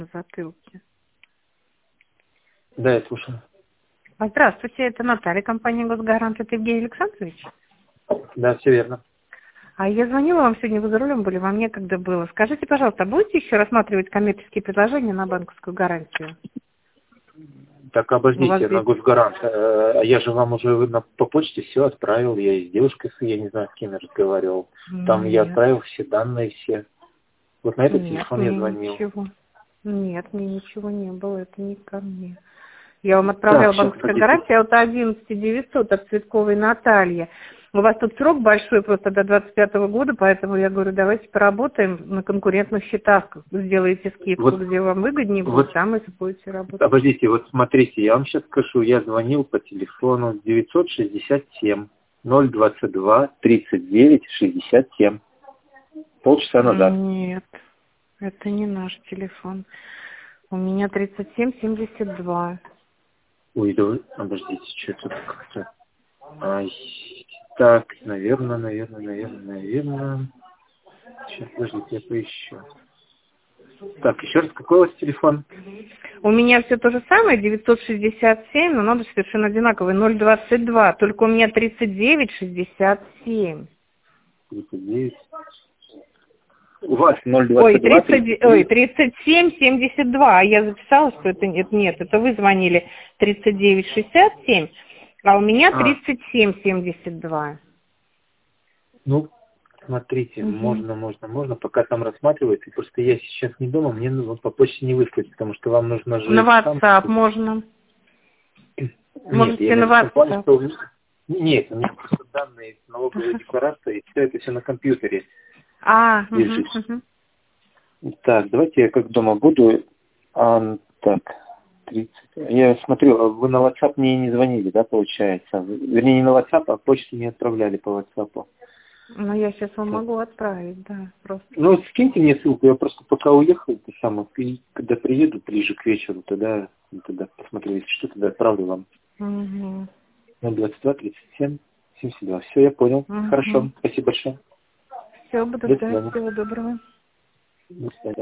затылке. Да, я слушаю. Здравствуйте, это Наталья, компания «Госгарант». Это Евгений Александрович? Да, все верно. А я звонила вам сегодня, вы за рулем были, вам некогда было. Скажите, пожалуйста, будете еще рассматривать коммерческие предложения на банковскую гарантию? Так, У вас обождите, на здесь... Госгарант. Я же вам уже по почте все отправил. Я и с девушкой, я не знаю, с кем я разговаривал. Там я Нет, отправил все данные, все. Вот на этот нет, телефон я мне звонил. ничего. Нет, мне ничего не было, это не ко мне. Я вам Так, отправляла сейчас, банковская подождите. гарантия от 11900 от Цветковой Натальи. У вас тут срок большой, просто до 25-го года, поэтому я говорю, давайте поработаем на конкурентных счетах. Сделаете скидку, Вот, где вам выгоднее будет, там и будете работать. обождите, вот смотрите, я вам сейчас скажу, я звонил по телефону 967 022 39 67 полчаса назад. Нет, это не наш телефон. У меня 3772. Ой, да вы, обождите, что тут как-то... Так, наверное. Сейчас, подождите, я поищу. Так, еще раз, какой у вас телефон? У меня все то же самое, 967, но номер совершенно одинаковый, 022, только у меня 3967. 39. У вас Ой, 022 3772, а я записала, что это нет, это вы звонили 3967, а у меня 3772. Ну, смотрите, Угу. можно, пока там рассматривается. Просто я сейчас не дома, мне нужно по почте не выслать, потому что вам нужно На же штамп. WhatsApp можно. Нет, я Можете на имею в том плане, WhatsApp. что... Нет, у меня просто данные с налоговой декларации, и все это все на компьютере лежит. Угу. Так, давайте я как дома буду. Так, 30. Я смотрю, вы на WhatsApp мне не звонили, да, получается? Вернее, не на WhatsApp, а почту не отправляли по WhatsApp. Ну, я сейчас вам Так. могу отправить, да, просто. Ну, скиньте мне ссылку, я просто пока уехал, и когда приеду ближе к вечеру, тогда посмотрю, если что, тогда отправлю вам. Угу. 022 37 72. Все, я понял. Угу. Хорошо, спасибо большое. Все, буду До ждать. свидания. Всего доброго. До свидания.